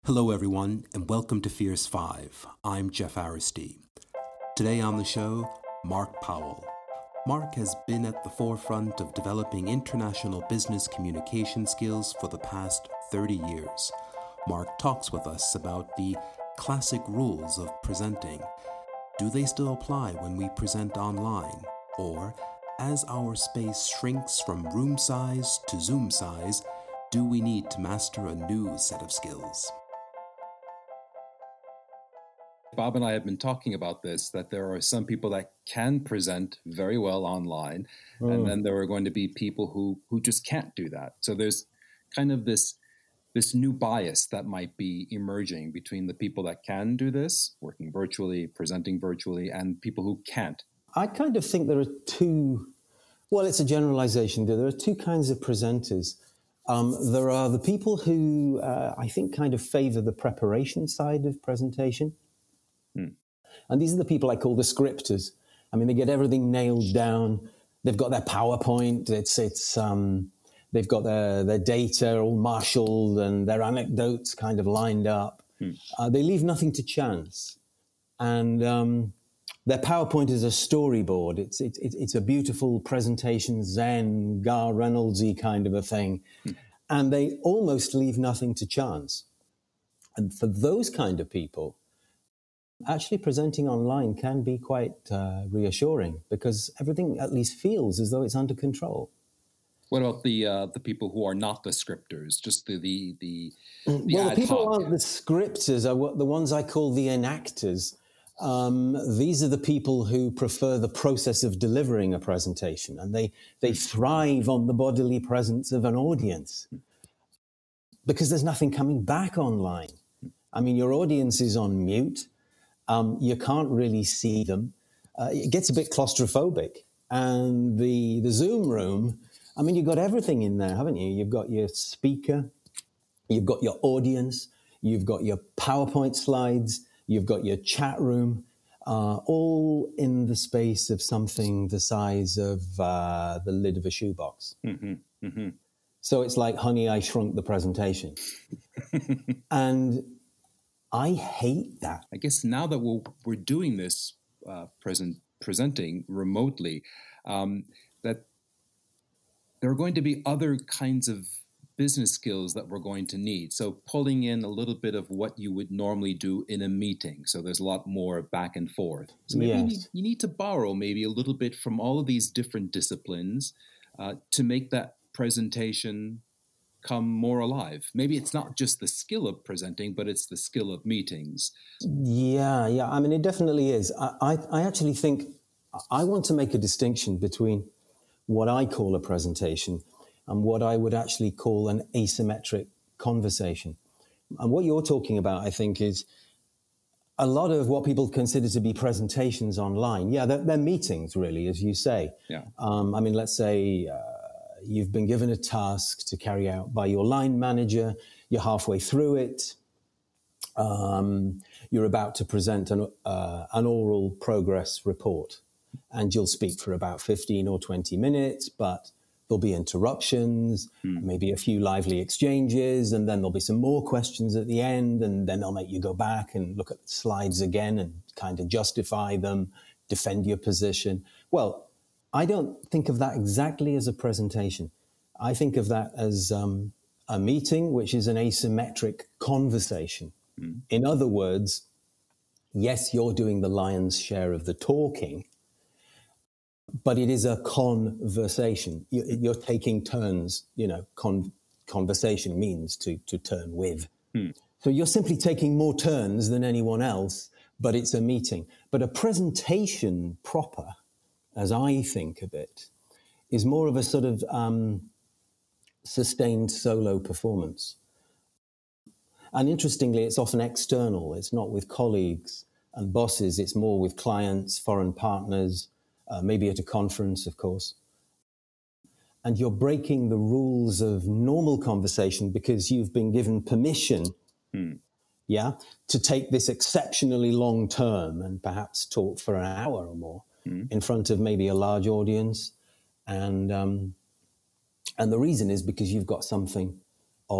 Hello, everyone, and welcome to Fierce 5. I'm Jeff Aristide. Today on the show, Mark Powell. Mark has been at the forefront of developing international business communication skills for the past 30 years. Mark talks with us about the classic rules of presenting. Do they still apply when we present online? Or, as our space shrinks from room size to Zoom size, do we need to master a new set of skills? Bob and I have been talking about this, that there are some people that can present very well online, and then there are going to be people who just can't do that. So there's kind of this new bias that might be emerging between the people that can do this, working virtually, presenting virtually, and people who can't. I kind of think there are two, well, it's a generalization. There are two kinds of presenters. There are the people who I think kind of favor the preparation side of presentation. And these are the people I call the scripters. I mean, they get everything nailed down. They've got their PowerPoint. They've got their data all marshaled and their anecdotes kind of lined up. They leave nothing to chance. And their PowerPoint is a storyboard. It's a beautiful presentation, Zen, Gar Reynolds-y kind of a thing. And they almost leave nothing to chance. And for those kind of people, actually presenting online can be quite reassuring because everything at least feels as though it's under control. What about the people who are not the scripters, just the well, the people who aren't the scripters are the ones I call the enactors. These are the people who prefer the process of delivering a presentation, and they thrive on the bodily presence of an audience because there's nothing coming back online. I mean, your audience is on mute. You can't really see them. It gets a bit claustrophobic. And the Zoom room, I mean, you've got everything in there, haven't you? You've got your speaker, you've got your audience, you've got your PowerPoint slides, you've got your chat room, all in the space of something the size of the lid of a shoebox. So it's like Honey, I Shrunk the Presentation. And I hate that. I guess now that we're doing this presenting remotely, that there are going to be other kinds of business skills that we're going to need. So pulling in a little bit of what you would normally do in a meeting. So there's a lot more back and forth. So maybe you need to borrow maybe a little bit from all of these different disciplines to make that presentation come more alive. Maybe it's not just the skill of presenting, but it's the skill of meetings. Yeah. I mean, it definitely is. I actually think I want to make a distinction between what I call a presentation and what I would actually call an asymmetric conversation. And what you're talking about, I think, is a lot of what people consider to be presentations online. Yeah, they're meetings, really, as you say. Yeah. I mean, let's say you've been given a task to carry out by your line manager. You're halfway through it. You're about to present an oral progress report, and you'll speak for about 15 or 20 minutes, but there'll be interruptions, maybe a few lively exchanges, and then there'll be some more questions at the end, and then they'll make you go back and look at the slides again and kind of justify them, defend your position. Well, I don't think of that exactly as a presentation. I think of that as a meeting, which is an asymmetric conversation. In other words, yes, you're doing the lion's share of the talking, but it is a conversation. You're taking turns. You know, conversation means to turn with. So you're simply taking more turns than anyone else, but it's a meeting. But a presentation proper, as I think of it, is more of a sort of sustained solo performance. And interestingly, it's often external. It's not with colleagues and bosses. It's more with clients, foreign partners, maybe at a conference, of course. And you're breaking the rules of normal conversation because you've been given permission, to take this exceptionally long term and perhaps talk for an hour or more in front of maybe a large audience. And the reason is because you've got something of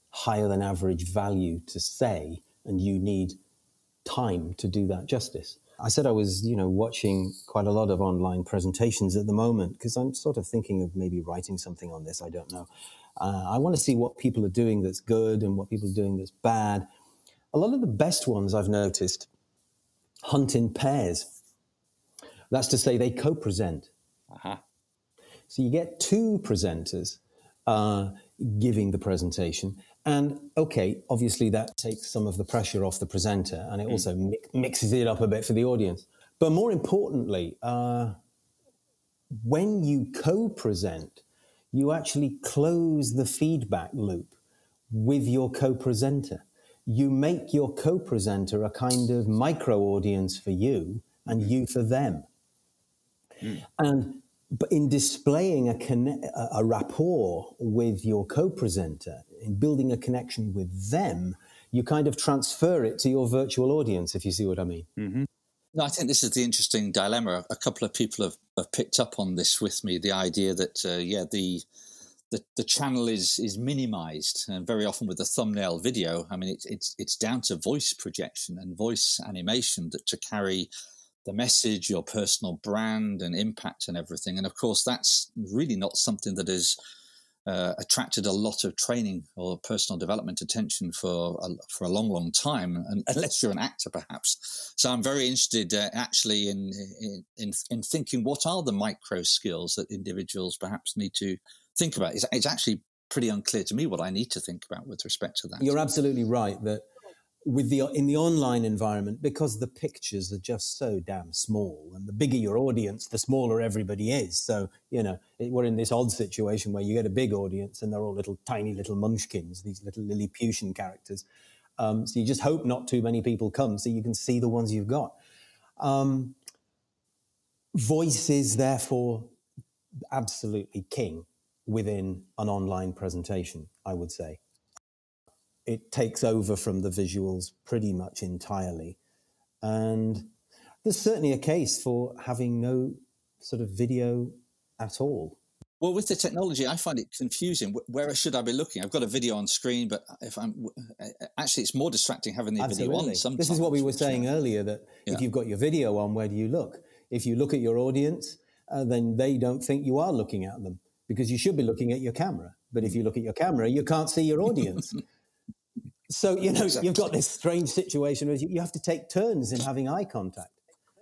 higher than average value to say, and you need time to do that justice. I said I was, watching quite a lot of online presentations at the moment because I'm sort of thinking of maybe writing something on this. I don't know. I want to see what people are doing that's good and what people are doing that's bad. A lot of the best ones I've noticed hunt in pairs. That's to say they co-present. Uh-huh. So you get two presenters giving the presentation. And okay, obviously that takes some of the pressure off the presenter and it also mixes it up a bit for the audience. But more importantly, when you co-present, you actually close the feedback loop with your co-presenter. You make your co-presenter a kind of micro audience for you and you for them. And but in displaying a rapport with your co-presenter, in building a connection with them, you kind of transfer it to your virtual audience, if you see what I mean. Mm-hmm. No, I think this is the interesting dilemma. A couple of people have picked up on this with me, the idea that, the channel is minimized, and very often with the thumbnail video, I mean, it's down to voice projection and voice animation to carry the message, your personal brand and impact and everything. And of course, that's really not something that has attracted a lot of training or personal development attention for a long, long time, and unless you're an actor, perhaps. So I'm very interested actually in thinking what are the micro skills that individuals perhaps need to think about. It's actually pretty unclear to me what I need to think about with respect to that. You're absolutely right that in the online environment, because the pictures are just so damn small, and the bigger your audience, the smaller everybody is. So, we're in this odd situation where you get a big audience and they're all tiny little munchkins, these little Lilliputian characters. So you just hope not too many people come so you can see the ones you've got. Voice is therefore absolutely king within an online presentation, I would say. It takes over from the visuals pretty much entirely. And there's certainly a case for having no sort of video at all. Well, with the technology, I find it confusing. Where should I be looking? I've got a video on screen, but actually, it's more distracting having the video on sometimes. This is what we were saying earlier, that if you've got your video on, where do you look? If you look at your audience, then they don't think you are looking at them because you should be looking at your camera. But if you look at your camera, you can't see your audience. So, exactly. You've got this strange situation where you have to take turns in having eye contact.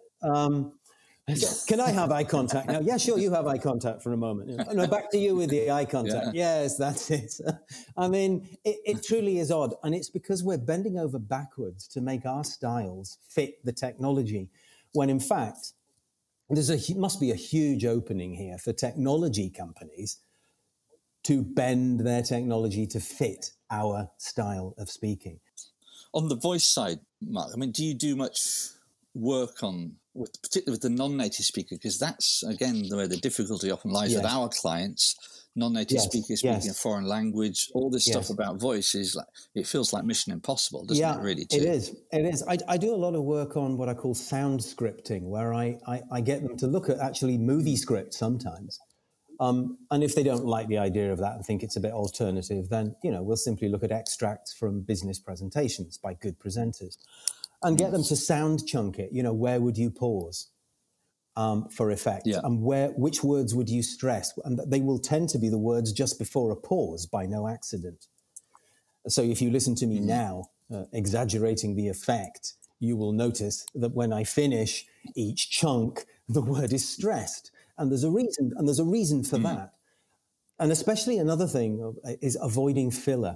Can I have eye contact now? Yeah, sure, you have eye contact for a moment. No, back to you with the eye contact. Yeah. Yes, that's it. I mean, it truly is odd. And it's because we're bending over backwards to make our styles fit the technology, when in fact, must be a huge opening here for technology companies to bend their technology to fit our style of speaking. On the voice side, Mark, I mean, do you do much work particularly with the non-native speaker? Because that's, again, where the difficulty often lies with our clients. Non-native speakers speaking a foreign language, all this stuff about voice is it feels like Mission Impossible, doesn't it, really? It is. I do a lot of work on what I call sound scripting, where I get them to look at actually movie scripts sometimes. And if they don't like the idea of that and think it's a bit alternative, then, we'll simply look at extracts from business presentations by good presenters and get them to sound chunk it. Where would you pause for effect? And which words would you stress? And they will tend to be the words just before a pause by no accident. So if you listen to me now, exaggerating the effect, you will notice that when I finish each chunk, the word is stressed. And there's a reason for that. And especially another thing is avoiding filler.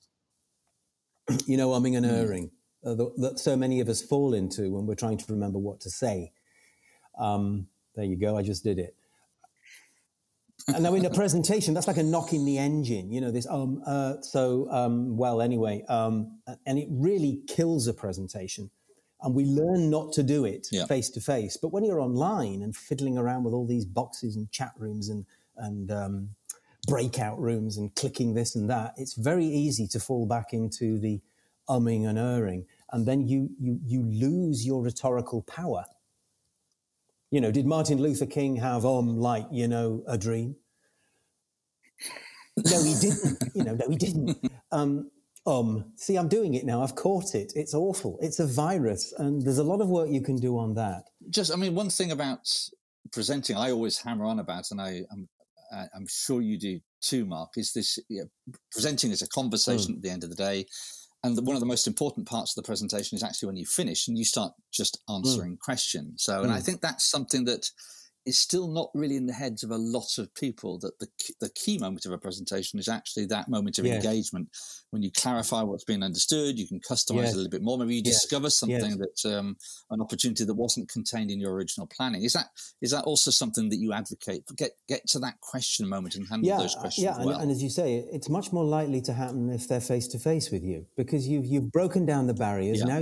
Umming and erring that so many of us fall into when we're trying to remember what to say. There you go. I just did it. And now in a presentation, that's like a knock in the engine, this, anyway. And it really kills a presentation. And we learn not to do it face to face. But when you're online and fiddling around with all these boxes and chat rooms and breakout rooms and clicking this and that, it's very easy to fall back into the umming and erring. And then you lose your rhetorical power. Did Martin Luther King have a dream? No, he didn't. No, he didn't. See, I'm doing it now. I've caught it. It's awful. It's a virus. And there's a lot of work you can do on that. One thing about presenting, I always hammer on about, and I'm sure you do too, Mark, is this presenting is a conversation at the end of the day. And one of the most important parts of the presentation is actually when you finish and you start just answering questions. So, and I think that's something that is still not really in the heads of a lot of people, that the key moment of a presentation is actually that moment of engagement. When you clarify what's being understood, you can customize it a little bit more. Maybe you discover something that an opportunity that wasn't contained in your original planning. Is that also something that you advocate? Get to that question moment and handle those questions well. And as you say, it's much more likely to happen if they're face to face with you, because you've broken down the barriers. Now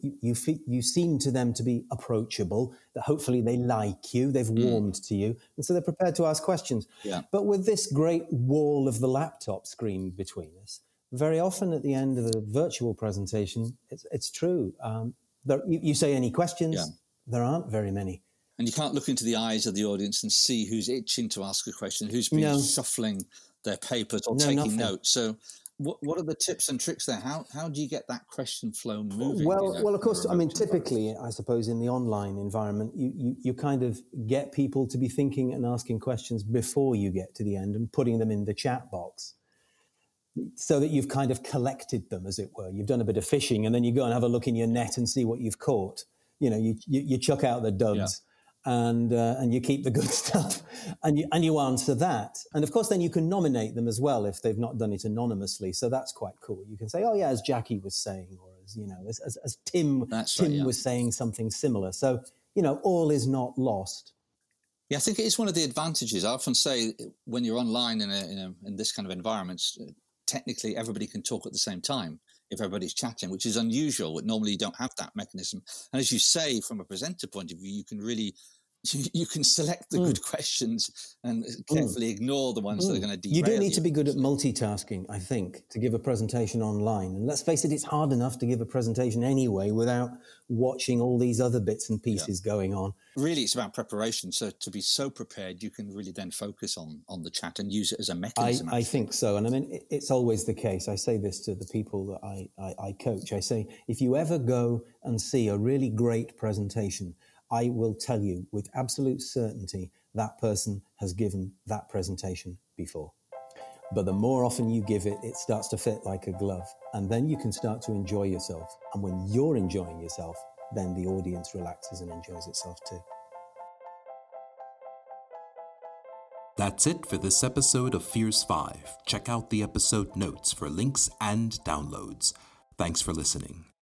you seem to them to be approachable, that hopefully they like you, they've warmed to you, and so they're prepared to ask questions. But with this great wall of the laptop screen between us, very often at the end of a virtual presentation, it's true. You say any questions, there aren't very many. And you can't look into the eyes of the audience and see who's itching to ask a question, who's been shuffling their papers or taking notes. So what are the tips and tricks there? How do you get that question flow moving? Well, of course, typically, I suppose in the online environment, you kind of get people to be thinking and asking questions before you get to the end and putting them in the chat box, so that you've kind of collected them, as it were. You've done a bit of fishing, and then you go and have a look in your net and see what you've caught. You chuck out the duds. And you keep the good stuff, and you answer that. And of course, then you can nominate them as well if they've not done it anonymously. So that's quite cool. You can say, "Oh yeah," as Jackie was saying, or as Tim was saying something similar. So all is not lost. Yeah, I think it is one of the advantages. I often say when you're online in this kind of environment, technically everybody can talk at the same time if everybody's chatting, which is unusual. Normally you don't have that mechanism. And as you say, from a presenter point of view, you can select the good questions and carefully ignore the ones that are going to derail you. You do need to be good at multitasking, I think, to give a presentation online. And let's face it, it's hard enough to give a presentation anyway without watching all these other bits and pieces going on. Really, it's about preparation. So to be so prepared, you can really then focus on the chat and use it as a mechanism. I think so. And it's always the case. I say this to the people that I coach. I say, if you ever go and see a really great presentation, I will tell you with absolute certainty that person has given that presentation before. But the more often you give it, it starts to fit like a glove. And then you can start to enjoy yourself. And when you're enjoying yourself, then the audience relaxes and enjoys itself too. That's it for this episode of Fierce 5. Check out the episode notes for links and downloads. Thanks for listening.